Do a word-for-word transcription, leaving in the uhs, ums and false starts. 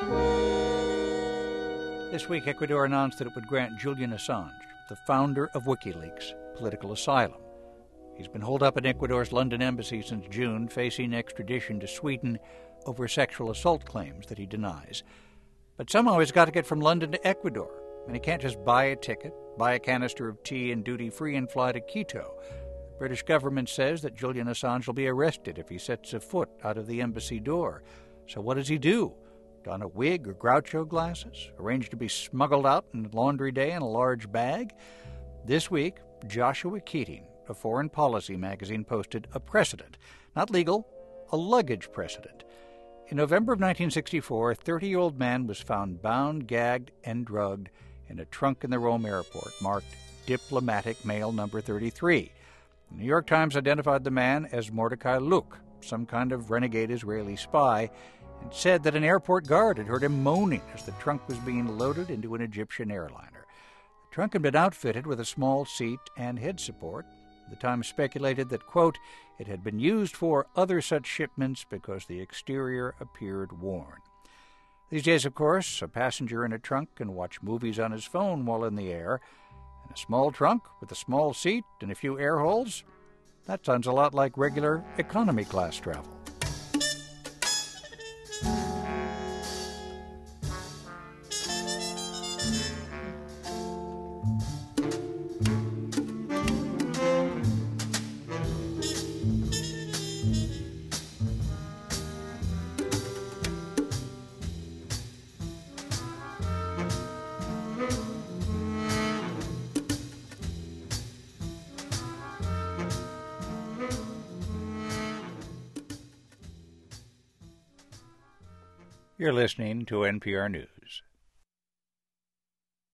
This week, Ecuador announced that it would grant Julian Assange, the founder of WikiLeaks, political asylum. He's been holed up in Ecuador's London embassy since June, facing extradition to Sweden over sexual assault claims that he denies. But somehow he's got to get from London to Ecuador, and he can't just buy a ticket, buy a canister of tea and duty-free and fly to Quito. The British government says that Julian Assange will be arrested if he sets a foot out of the embassy door. So what does he do? Don a wig or Groucho glasses? Arrange to be smuggled out in laundry day in a large bag? This week, Joshua Keating of Foreign Policy magazine posted a precedent. Not legal, a luggage precedent. In November of nineteen sixty-four, a thirty-year-old man was found bound, gagged, and drugged in a trunk in the Rome airport marked Diplomatic Mail Number thirty-three. The New York Times identified the man as Mordecai Luke, some kind of renegade Israeli spy, and said that an airport guard had heard him moaning as the trunk was being loaded into an Egyptian airliner. The trunk had been outfitted with a small seat and head support. The Times speculated that, quote, it had been used for other such shipments because the exterior appeared worn. These days, of course, a passenger in a trunk can watch movies on his phone while in the air. And a small trunk with a small seat and a few air holes? That sounds a lot like regular economy class travel. You're listening to N P R News.